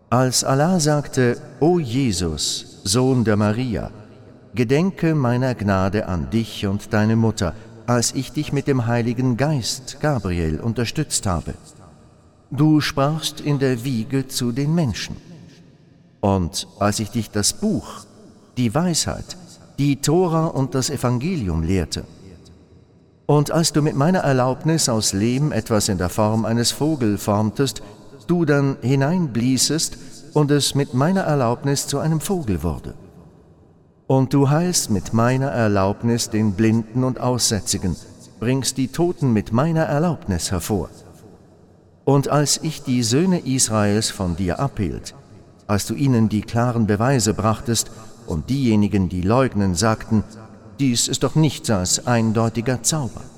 Als Allah sagte: O Jesus, Sohn der Maria, gedenke meiner Gnade an dich und deine Mutter, als ich dich mit dem Heiligen Geist, Gabriel, unterstützt habe. Du sprachst in der Wiege zu den Menschen. Und als ich dich das Buch, die Weisheit, die Tora und das Evangelium lehrte. Und als du mit meiner Erlaubnis aus Lehm etwas in der Form eines Vogel formtest, du dann hineinbliesest und es mit meiner Erlaubnis zu einem Vogel wurde. Und du heilst mit meiner Erlaubnis den Blinden und Aussätzigen, bringst die Toten mit meiner Erlaubnis hervor. Und als ich die Söhne Israels von dir abhielt, als du ihnen die klaren Beweise brachtest und diejenigen, die leugnen, sagten: Dies ist doch nichts als eindeutiger Zauber.